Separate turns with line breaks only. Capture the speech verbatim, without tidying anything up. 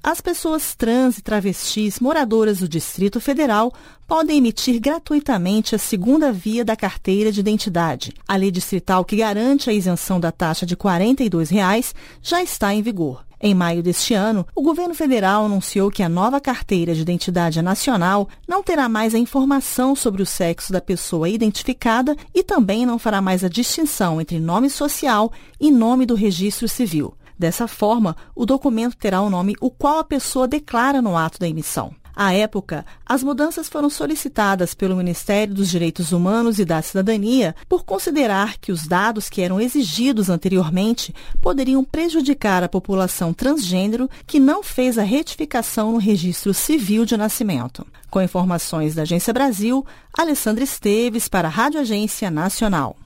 As pessoas trans e travestis moradoras do Distrito Federal podem emitir gratuitamente a segunda via da carteira de identidade. A lei distrital que garante a isenção da taxa de quarenta e dois reais já está em vigor. Em maio deste ano, o governo federal anunciou que a nova carteira de identidade nacional não terá mais a informação sobre o sexo da pessoa identificada e também não fará mais a distinção entre nome social e nome do registro civil. Dessa forma, o documento terá o nome o qual a pessoa declara no ato da emissão. À época, as mudanças foram solicitadas pelo Ministério dos Direitos Humanos e da Cidadania por considerar que os dados que eram exigidos anteriormente poderiam prejudicar a população transgênero que não fez a retificação no registro civil de nascimento. Com informações da Agência Brasil, Alessandra Esteves para a Rádio Agência Nacional.